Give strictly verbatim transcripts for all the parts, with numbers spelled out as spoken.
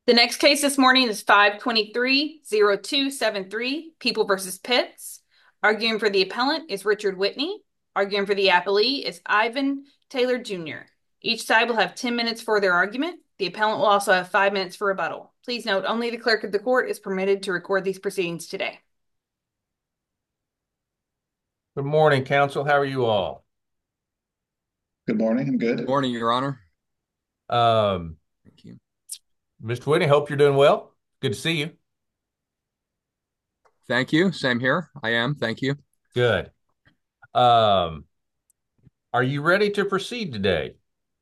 The next case this morning is five twenty-three oh two seventy-three, People versus Pitts. Arguing for the appellant is Richard Whitney. Arguing for the appellee is Ivan Taylor Junior Each side will have ten minutes for their argument. The appellant will also have five minutes for rebuttal. Please note, only the clerk of the court is permitted to record these proceedings today. Good morning, counsel. How are you all? Good morning. I'm good. Morning, Your Honor. Um, Thank you. Mister Whitney, hope you're doing well. Good to see you. Thank you. Same here. I am. Thank you. Good. Um, are you ready to proceed today?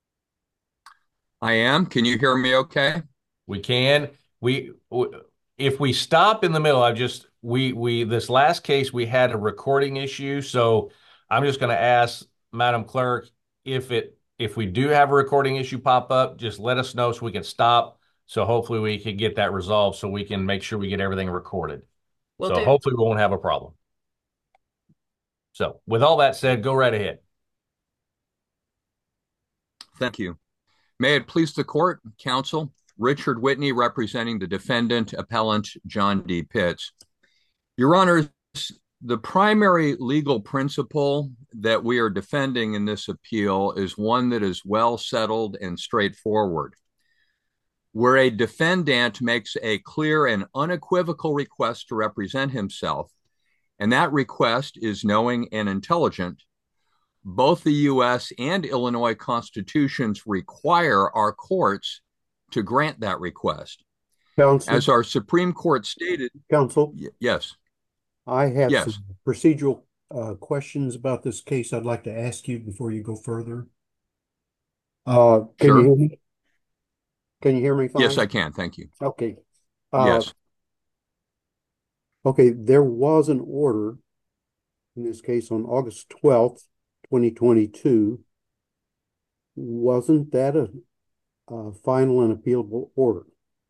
I am. Can you hear me okay? We can. We, w- if we stop in the middle, I just we we this last case we had a recording issue, so I'm just going to ask Madam Clerk if it if we do have a recording issue pop up, just let us know so we can stop. So hopefully we can get that resolved so we can make sure we get everything recorded. Will So do. hopefully we won't have a problem. So with all that said, go right ahead. Thank you. May it please the court, counsel, Richard Whitney representing the defendant, appellant John D. Pitts. Your Honor, the primary legal principle that we are defending in this appeal is one that is well settled and straightforward. Where a defendant makes a clear and unequivocal request to represent himself, and that request is knowing and intelligent, both the U S and Illinois constitutions require our courts to grant that request. Counsel, As our Supreme Court stated, counsel, y- yes, I have some yes, procedural uh, questions about this case I'd like to ask you before you go further. Uh, can you sure. hear me? Can you hear me Yes, fine? I can. Thank you. Okay. Uh, Yes. okay, there was an order in this case on August twelfth, twenty twenty-two. Wasn't that a, a final and appealable order?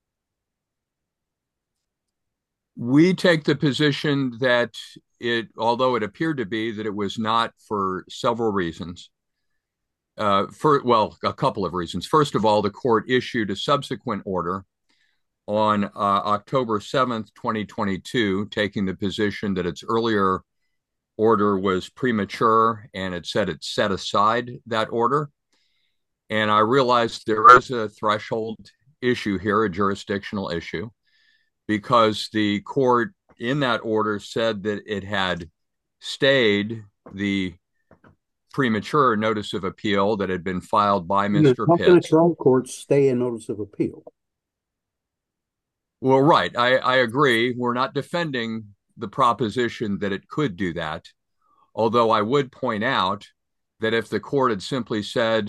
We take the position that it, although it appeared to be, that it was not for several reasons. Uh, for well, a couple of reasons. First of all, the court issued a subsequent order on uh, October seventh, twenty twenty-two, taking the position that its earlier order was premature and it said it set aside that order. And I realized there is a threshold issue here, a jurisdictional issue, because the court in that order said that it had stayed the premature notice of appeal that had been filed by Mister How can a Pitts. trial court stay a notice of appeal? Well, right. I, I agree. We're not defending the proposition that it could do that. Although I would point out that if the court had simply said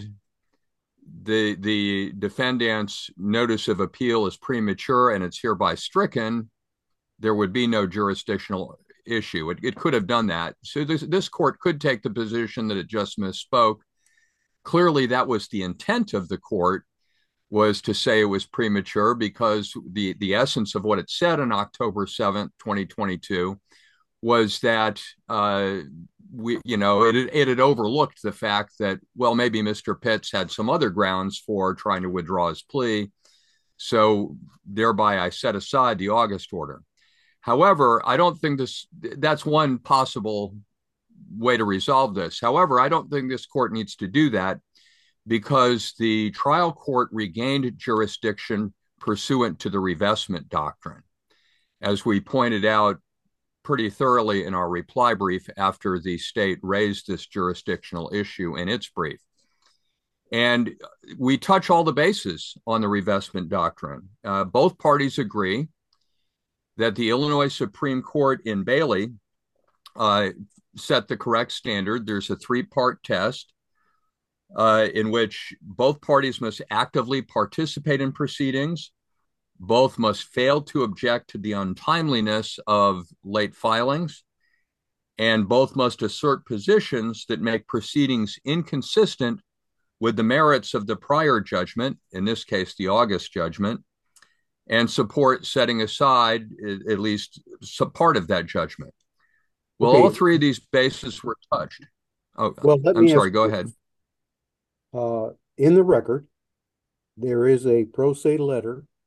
the the defendant's notice of appeal is premature and it's hereby stricken, there would be no jurisdictional issue. It, it could have done that. So this, this court could take the position that it just misspoke. Clearly, that was the intent of the court, was to say it was premature, because the, the essence of what it said on October seventh, twenty twenty-two was that uh, we, you know, it, it had overlooked the fact that, well, maybe Mister Pitts had some other grounds for trying to withdraw his plea. So thereby I set aside the August order. However, I don't think this, that's one possible way to resolve this. However, I don't think this court needs to do that, because the trial court regained jurisdiction pursuant to the revestment doctrine, as we pointed out pretty thoroughly in our reply brief after the state raised this jurisdictional issue in its brief. And we touch all the bases on the revestment doctrine. Uh, both parties agree that the Illinois Supreme Court in Bailey uh, set the correct standard. There's a three-part test uh, in which both parties must actively participate in proceedings. Both must fail to object to the untimeliness of late filings, and both must assert positions that make proceedings inconsistent with the merits of the prior judgment, in this case, the August judgment, and support setting aside at least some part of that judgment. Well, Okay. all three of these bases were touched. Oh, Well, let I'm me ask sorry, go you, ahead. uh, in the record, there is a pro se letter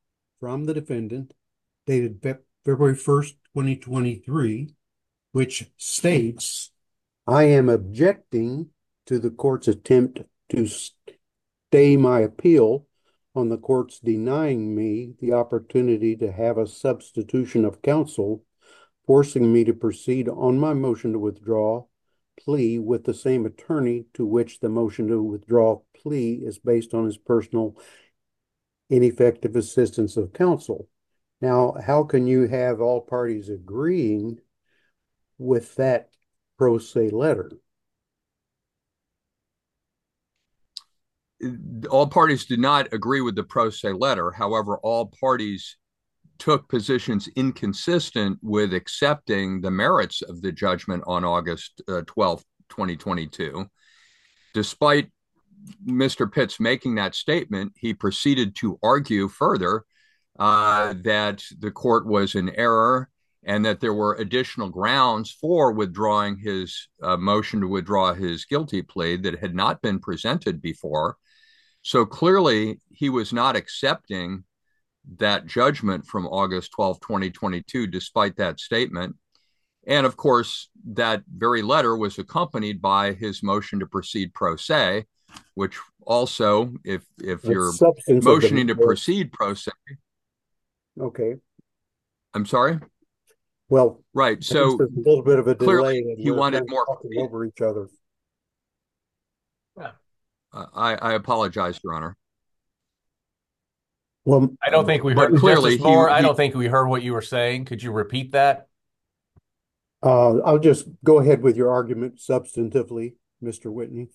from the defendant dated February first, twenty twenty-three, which states, I am objecting to the court's attempt to stay my appeal on the court's denying me the opportunity to have a substitution of counsel, forcing me to proceed on my motion to withdraw plea with the same attorney to which the motion to withdraw plea is based on his personal ineffective assistance of counsel. Now, how can you have all parties agreeing with that pro se letter? All parties did not agree with the pro se letter. However, all parties took positions inconsistent with accepting the merits of the judgment on August twelfth, twenty twenty-two. Despite Mister Pitts making that statement, he proceeded to argue further uh, that the court was in error and that there were additional grounds for withdrawing his uh, motion to withdraw his guilty plea that had not been presented before. So clearly, he was not accepting that judgment from August twelfth, twenty twenty-two, despite that statement. And of course, that very letter was accompanied by his motion to proceed pro se, which also, if if The you're substance of the motioning to matter. proceed pro se, Okay. I'm sorry? Well, Right. I guess So there's a little bit of a clearly, delay and he we're wanted kind of more. talking over each other. Uh, I, I apologize, Your Honor. Well, I don't think we But heard clearly Justice Moore. he- I he- don't think we heard what you were saying. Could you repeat that? uh, I'll just go ahead with your argument substantively, Mister Whitney.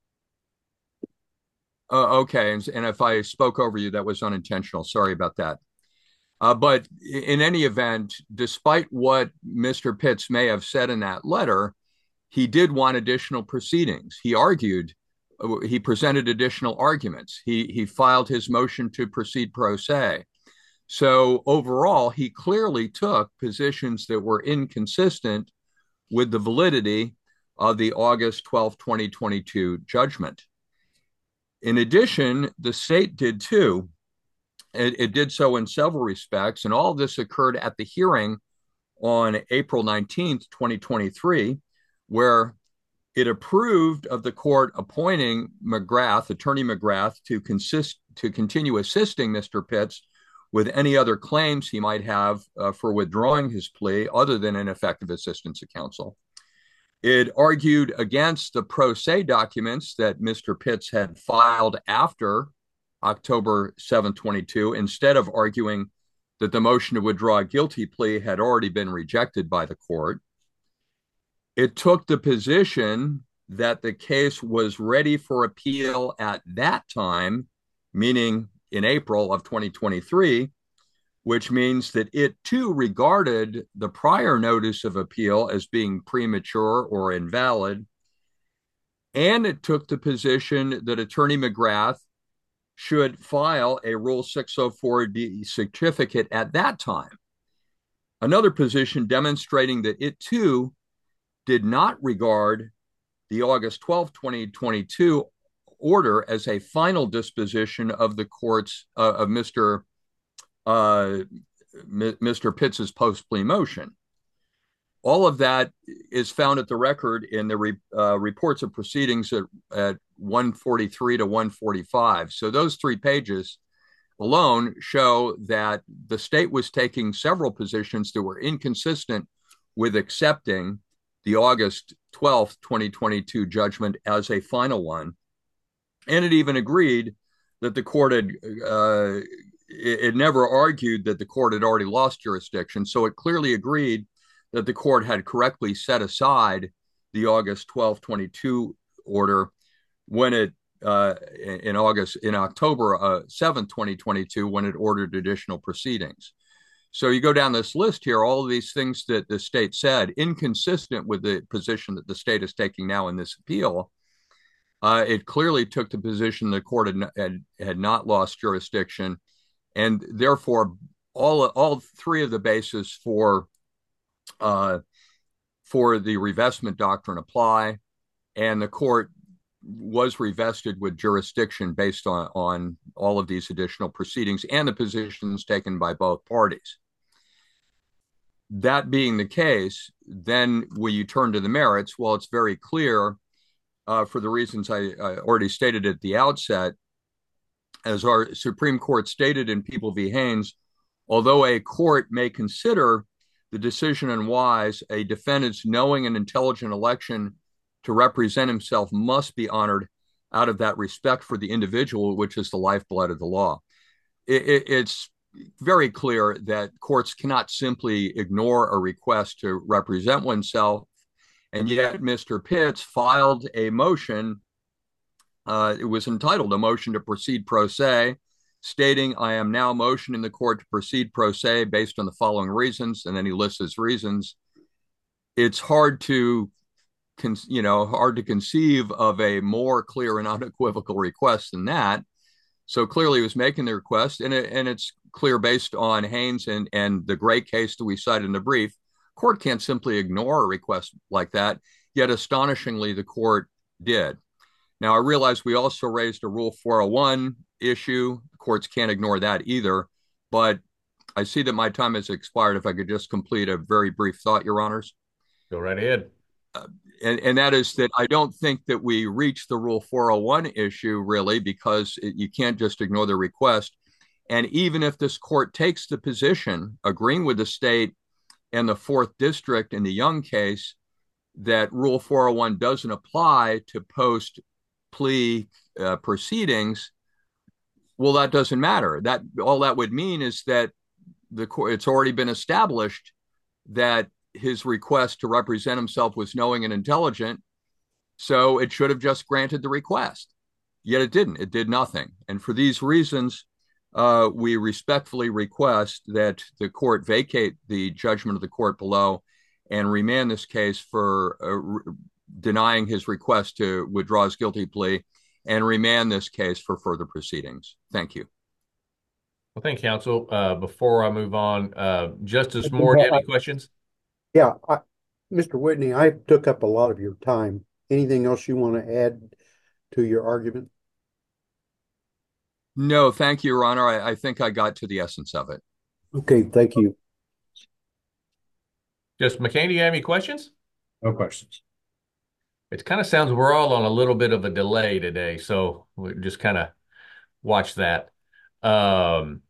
Uh, okay, and, and if I spoke over you, that was unintentional. Sorry about that. Uh, but in any event, despite what Mister Pitts may have said in that letter, he did want additional proceedings. He argued, uh, he presented additional arguments. He he filed his motion to proceed pro se. So overall, he clearly took positions that were inconsistent with the validity of the August twelfth, twenty twenty-two judgment. In addition, the state did too. It, it did so in several respects, and all of this occurred at the hearing on April nineteenth, twenty twenty-three, where it approved of the court appointing McGrath, Attorney McGrath, to consist to continue assisting Mister Pitts with any other claims he might have uh, for withdrawing his plea other than ineffective assistance of counsel. It argued against the pro se documents that Mister Pitts had filed after October seventh, twenty-two, instead of arguing that the motion to withdraw a guilty plea had already been rejected by the court. It took the position that the case was ready for appeal at that time, meaning in April of twenty twenty-three, which means that it too regarded the prior notice of appeal as being premature or invalid. And it took the position that Attorney McGrath should file a Rule six oh four D certificate at that time. Another position demonstrating that it too did not regard the August twelfth, twenty twenty-two order as a final disposition of the court's, uh, of Mister Uh, Mister Pitts's post-plea motion. All of that is found at the record in the re, uh, reports of proceedings at, at one forty-three to one forty-five. So those three pages alone show that the state was taking several positions that were inconsistent with accepting the August twelfth, twenty twenty-two judgment as a final one. And it even agreed that the court had uh, it, it never argued that the court had already lost jurisdiction. So it clearly agreed that the court had correctly set aside the August twelfth, twenty-two order when it, uh, in August, in October uh, seventh, twenty twenty-two, when it ordered additional proceedings. So you go down this list here, all of these things that the state said, inconsistent with the position that the state is taking now in this appeal. Uh, it clearly took the position the court had, had, had not lost jurisdiction, and therefore all all three of the bases for uh, for the revestment doctrine apply, and the court was revested with jurisdiction based on, on all of these additional proceedings and the positions taken by both parties. That being the case, then when you turn to the merits, well, it's very clear uh, for the reasons I, I already stated at the outset, as our Supreme Court stated in People v. Haynes, although a court may consider the decision unwise, a defendant's knowing and intelligent election to represent himself must be honored out of that respect for the individual, which is the lifeblood of the law. It, it, it's very clear that courts cannot simply ignore a request to represent oneself. And yet Mister Pitts filed a motion. Uh, it was entitled a motion to proceed pro se, stating, I am now motioning the court to proceed pro se based on the following reasons. And then he lists his reasons. It's hard to, you know, hard to conceive of a more clear and unequivocal request than that. So clearly he was making the request, and, it, and it's clear based on Haynes and, and the great case that we cited in the brief. Court can't simply ignore a request like that, yet astonishingly the court did. Now, I realize we also raised a Rule four oh one issue. Courts can't ignore that either, but I see that my time has expired. If I could just complete a very brief thought, Your Honors. Go right ahead. Uh, and, and that is that I don't think that we reached the Rule four oh one issue, really, because it, you can't just ignore the request. And even if this court takes the position, agreeing with the state and the fourth district in the Young case, that Rule four oh one doesn't apply to post plea uh, proceedings, well, that doesn't matter. That all that would mean is that the court, it's already been established that his request to represent himself was knowing and intelligent, so it should have just granted the request. Yet it didn't. It did nothing. And for these reasons, uh, we respectfully request that the court vacate the judgment of the court below and remand this case for uh, re- denying his request to withdraw his guilty plea, and remand this case for further proceedings. Thank you. Well, thank you, counsel. Uh, before I move on, uh, Justice Moore, do you have any questions? Yeah, I, Mister Whitney, I took up a lot of your time. Anything else you want to add to your argument? No, thank you, Your Honor. I, I think I got to the essence of it. Okay, thank you. Justice McCain, do you have any questions? No questions. It kind of sounds we're all on a little bit of a delay today, so we just kind of watch that. Um,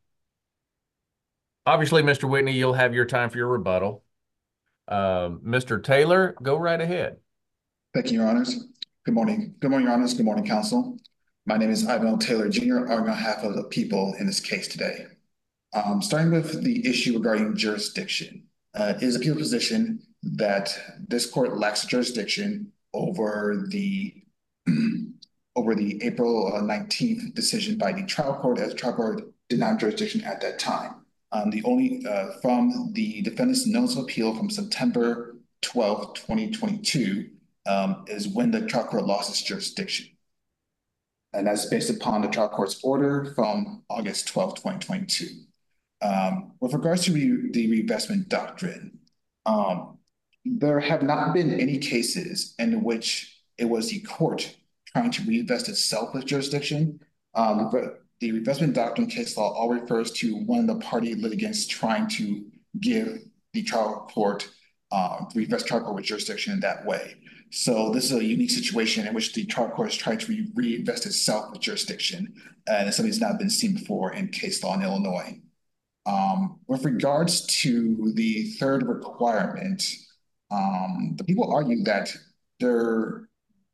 obviously, Mister Whitney, you'll have your time for your rebuttal. Um, Mister Taylor, go right ahead. Thank you, Your Honors. Good morning. Good morning, Your Honors. Good morning, Counsel. My name is Ivan Taylor Junior, arguing on behalf of the people in this case today. Um, starting with the issue regarding jurisdiction, uh, it is a appeal position that this court lacks jurisdiction over the over the April nineteenth decision by the trial court, as the trial court did not have jurisdiction at that time. Um, the only uh, from the defendant's notice of appeal from September twelfth, twenty twenty-two, um, is when the trial court lost its jurisdiction. And that's based upon the trial court's order from August twelfth, twenty twenty-two. Um, with regards to re the reinvestment doctrine, um, there have not been any cases in which it was the court trying to reinvest itself with jurisdiction. Um, but the reinvestment doctrine case law all refers to one of the party litigants trying to give the trial court, uh, reinvest trial court with jurisdiction in that way. So this is a unique situation in which the trial court is trying to re reinvest itself with jurisdiction, and it's something that's not been seen before in case law in Illinois. Um, with regards to the third requirement, um, the people argue that there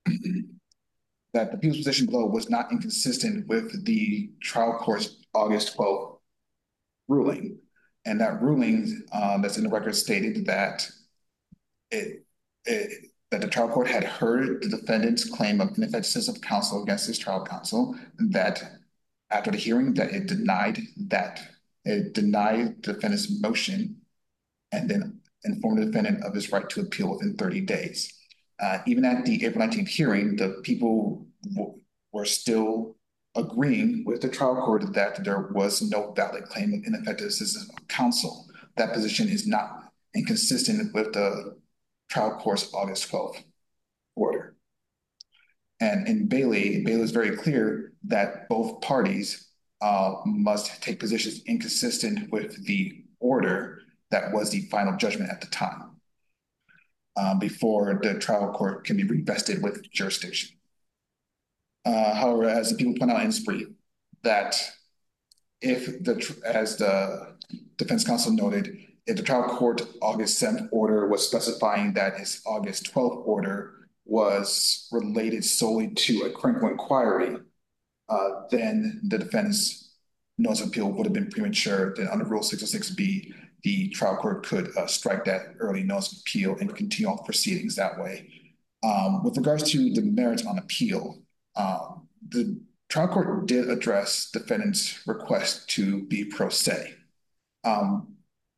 that the people's position below was not inconsistent with the trial court's August twelfth ruling, and that ruling uh, that's in the record stated that it, it that the trial court had heard the defendant's claim of ineffective assistance of counsel against his trial counsel, and that after the hearing that it denied that it denied the defendant's motion and then informed the defendant of his right to appeal within thirty days. Uh, even at the April nineteenth hearing, the people were still agreeing with the trial court that there was no valid claim of ineffective assistance of counsel. That position is not inconsistent with the trial court's August twelfth order. And in Bailey, Bailey is very clear that both parties uh, must take positions inconsistent with the order that was the final judgment at the time, uh, before the trial court can be revested with jurisdiction. Uh, however, as the people point out in this brief, that if the, as the defense counsel noted, if the trial court August seventh order was specifying that its August twelfth order was related solely to a criminal inquiry, uh, then the defendant's notice of appeal would have been premature. Then under Rule six oh six B, the trial court could uh, strike that early notice of appeal and continue all proceedings that way. Um, with regards to the merits on appeal, um, the trial court did address defendant's request to be pro se. Um,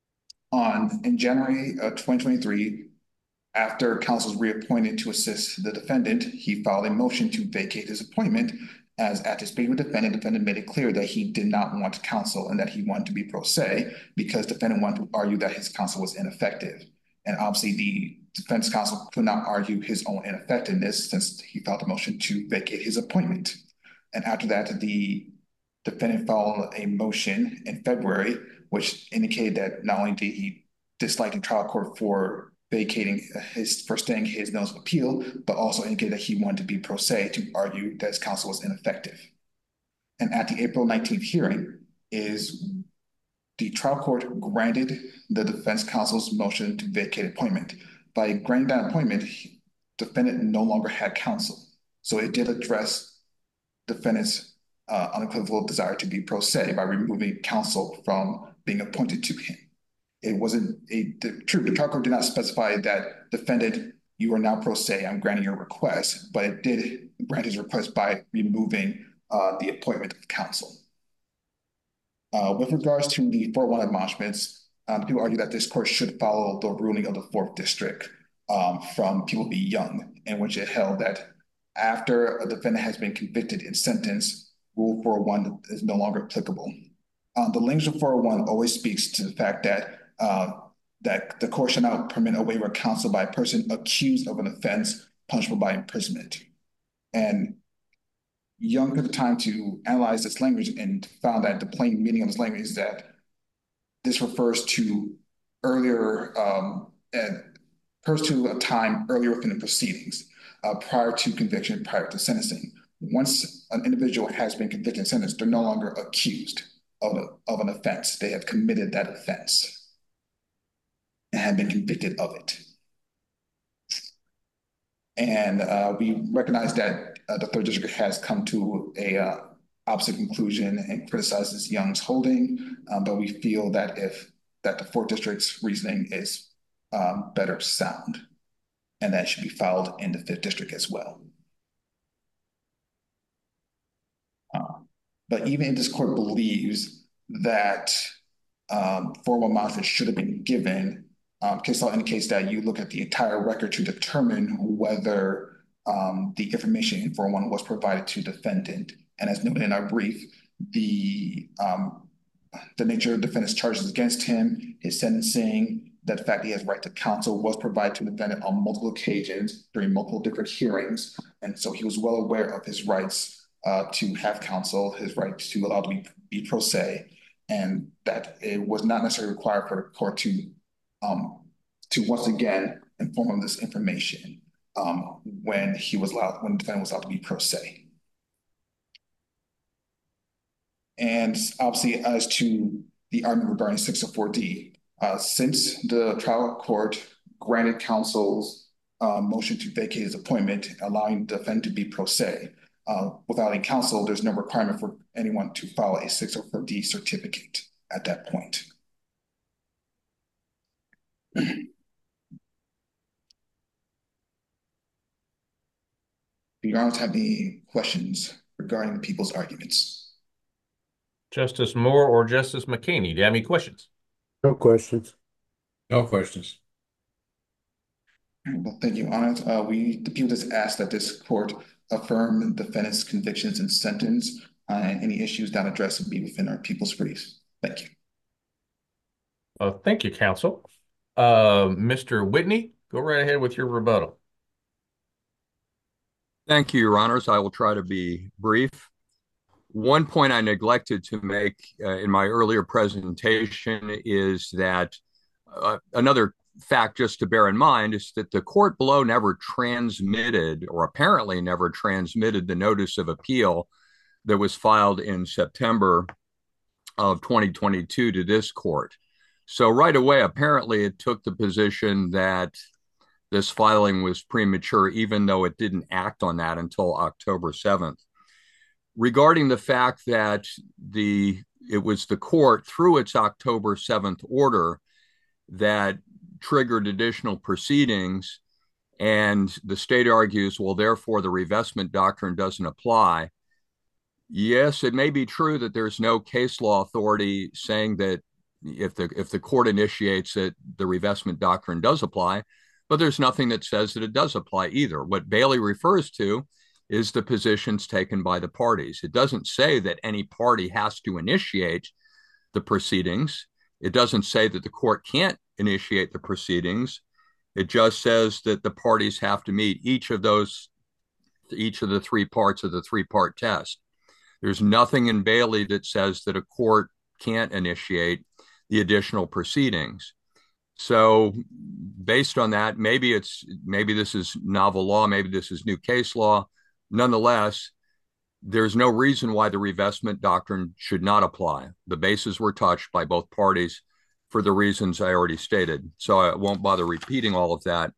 on in January of twenty twenty-three, after counsel was reappointed to assist the defendant, he filed a motion to vacate his appointment. As at his meeting with the defendant, defendant made it clear that he did not want counsel and that he wanted to be pro se because defendant wanted to argue that his counsel was ineffective. And obviously the defense counsel could not argue his own ineffectiveness since he filed a motion to vacate his appointment. And after that, the defendant filed a motion in February, which indicated that not only did he dislike the trial court for vacating his, for staying his notice of appeal, but also indicated that he wanted to be pro se to argue that his counsel was ineffective. And at the April nineteenth hearing is the trial court granted the defense counsel's motion to vacate appointment. By granting that appointment, defendant no longer had counsel. So it did address defendant's uh, unequivocal desire to be pro se by removing counsel from being appointed to him. It wasn't a the, true. The trial court did not specify that defendant, you are now pro se, I'm granting your request, but it did grant his request by removing uh, the appointment of counsel. Uh, with regards to the four oh one admonishments, um, people argue that this court should follow the ruling of the fourth district um, from People v. Young, in which it held that after a defendant has been convicted and sentenced, Rule four oh one is no longer applicable. Um, the language of four oh one always speaks to the fact that uh, that the court shall not permit a waiver of counsel by a person accused of an offense punishable by imprisonment. And Young took the time to analyze this language and found that the plain meaning of this language is that this refers to earlier, um, and refers to a time earlier within the proceedings, uh, prior to conviction, prior to sentencing. Once an individual has been convicted and sentenced, they're no longer accused of, a, of an offense. They have committed that offense and have been convicted of it. And uh, we recognize that uh, the third district has come to a uh, opposite conclusion and criticizes Young's holding, um, but we feel that if that the fourth district's reasoning is um, better sound, and that should be filed in the fifth district as well. Uh, but even if this court believes that um, formal admonishment should have been given, um, case law indicates that you look at the entire record to determine whether um, the information in four oh one was provided to defendant. And as noted in our brief, the um, the nature of defendant's charges against him, his sentencing, that fact he has right to counsel was provided to the defendant on multiple occasions during multiple different hearings. And so he was well aware of his rights uh, to have counsel, his right to allow to be, be pro se, and that it was not necessarily required for the court to um, to once again inform him this information um, when he was allowed, when the defendant was allowed to be pro se. And obviously, as to the argument regarding six oh four D, uh, since the trial court granted counsel's uh, motion to vacate his appointment, allowing the defendant to be pro se, uh, without any counsel, there's no requirement for anyone to file a six oh four D certificate at that point. Do you guys have any questions regarding the people's arguments? Justice Moore or Justice McKinney, do you have any questions? No questions. No questions. Well, thank you, Honor. Uh, we, the people just ask that this court affirm the defendant's convictions and sentence, uh, and any issues not addressed will be within our people's briefs. Thank you. Uh, thank you, counsel. Uh, Mister Whitney, go right ahead with your rebuttal. Thank you, Your Honors. I will try to be brief. One point I neglected to make uh, in my earlier presentation is that uh, another fact just to bear in mind is that the court below never transmitted, or apparently never transmitted, the notice of appeal that was filed in September of twenty twenty-two to this court. So right away, apparently it took the position that this filing was premature, even though it didn't act on that until October seventh. Regarding the fact that the it was the court, through its October seventh order, that triggered additional proceedings, and the state argues, well, therefore the revestment doctrine doesn't apply. Yes, it may be true that there's no case law authority saying that if the if the court initiates it, the revestment doctrine does apply, but there's nothing that says that it does apply either. What Bailey refers to is the positions taken by the parties. It doesn't say that any party has to initiate the proceedings. It doesn't say that the court can't initiate the proceedings. It just says that the parties have to meet each of those, each of the three parts of the three-part test. There's nothing in Bailey that says that a court can't initiate the additional proceedings. So based on that, maybe it's maybe this is novel law, maybe this is new case law. Nonetheless, there's no reason why the revestment doctrine should not apply. The bases were touched by both parties for the reasons I already stated. So I won't bother repeating all of that.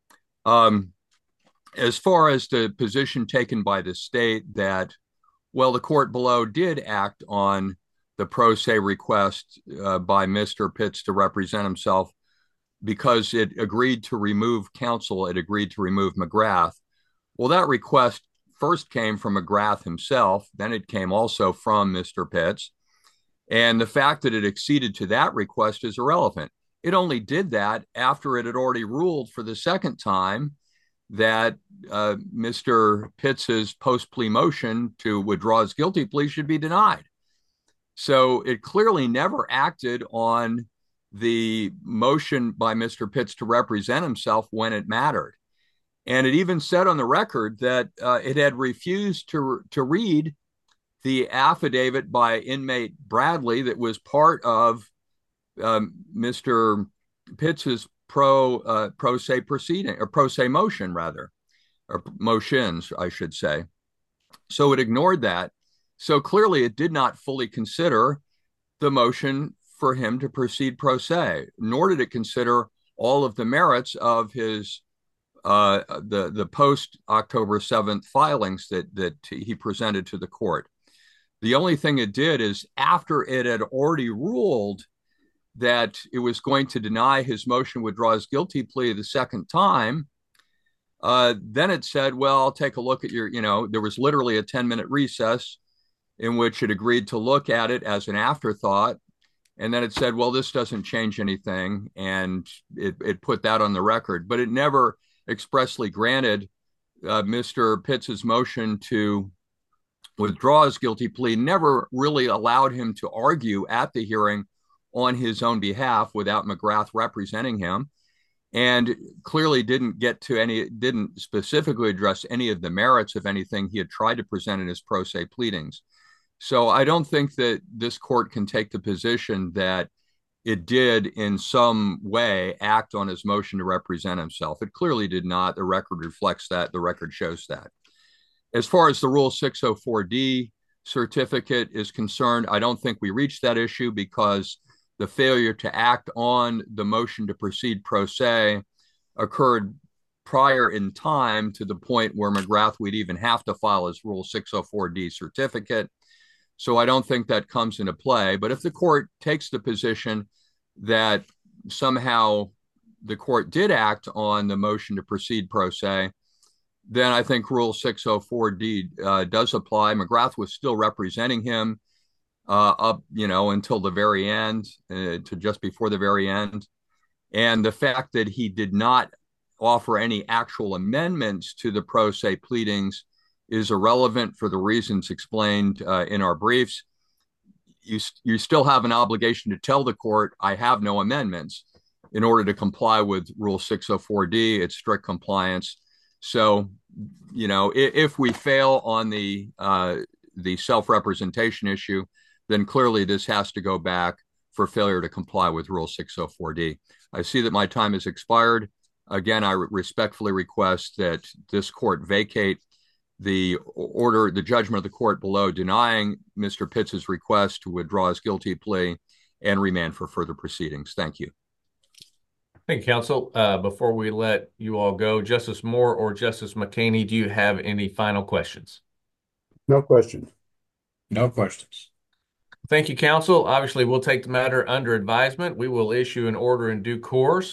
Um, as far as the position taken by the state that, well, the court below did act on the pro se request uh, by Mister Pitts to represent himself because it agreed to remove counsel, it agreed to remove McGrath. Well, that request first came from McGrath himself, then it came also from Mister Pitts. And the fact that it acceded to that request is irrelevant. It only did that after it had already ruled for the second time that uh, Mister Pitts's post-plea motion to withdraw his guilty plea should be denied. So it clearly never acted on the motion by Mister Pitts to represent himself when it mattered. And it even said on the record that uh, it had refused to, to read the affidavit by inmate Bradley that was part of um, Mister Pitts's pro uh, pro se proceeding, or pro se motion rather, or motions, I should say. So it ignored that. So clearly it did not fully consider the motion for him to proceed pro se, nor did it consider all of the merits of his uh, the the post October seventh filings that that he presented to the court. The only thing it did is, after it had already ruled that it was going to deny his motion to withdraw his guilty plea the second time, uh, then it said, well, I'll take a look at your, you know, there was literally a ten minute recess in which it agreed to look at it as an afterthought. And then it said, well, this doesn't change anything. And it, it put that on the record, but it never expressly granted uh, Mister Pitts's motion to withdraw his guilty plea, never really allowed him to argue at the hearing on his own behalf without McGrath representing him, and clearly didn't get to any, didn't specifically address any of the merits of anything he had tried to present in his pro se pleadings. So I don't think that this court can take the position that it did in some way act on his motion to represent himself. It clearly did not. The record reflects that. The record shows that. As far as the Rule six oh four D certificate is concerned, I don't think we reached that issue because the failure to act on the motion to proceed pro se occurred prior in time to the point where McGrath would even have to file his Rule six oh four D certificate. So I don't think that comes into play. But if the court takes the position that somehow the court did act on the motion to proceed pro se, then I think Rule six oh four D uh, does apply. McGrath was still representing him uh, up, you know, until the very end, uh, to just before the very end. And the fact that he did not offer any actual amendments to the pro se pleadings is irrelevant for the reasons explained uh, in our briefs. You, you still have an obligation to tell the court, I have no amendments, in order to comply with Rule six oh four D. It's strict compliance. So you know, if, if we fail on the uh, the self-representation issue, then clearly this has to go back for failure to comply with Rule six oh four D. I see that my time has expired. Again, I respectfully request that this court vacate the order, the judgment of the court below denying Mister Pitts' request to withdraw his guilty plea and remand for further proceedings. Thank you. Thank you, counsel. Uh, before we let you all go, Justice Moore or Justice McHaney, do you have any final questions? No questions. No questions. Thank you, counsel. Obviously, we'll take the matter under advisement. We will issue an order in due course.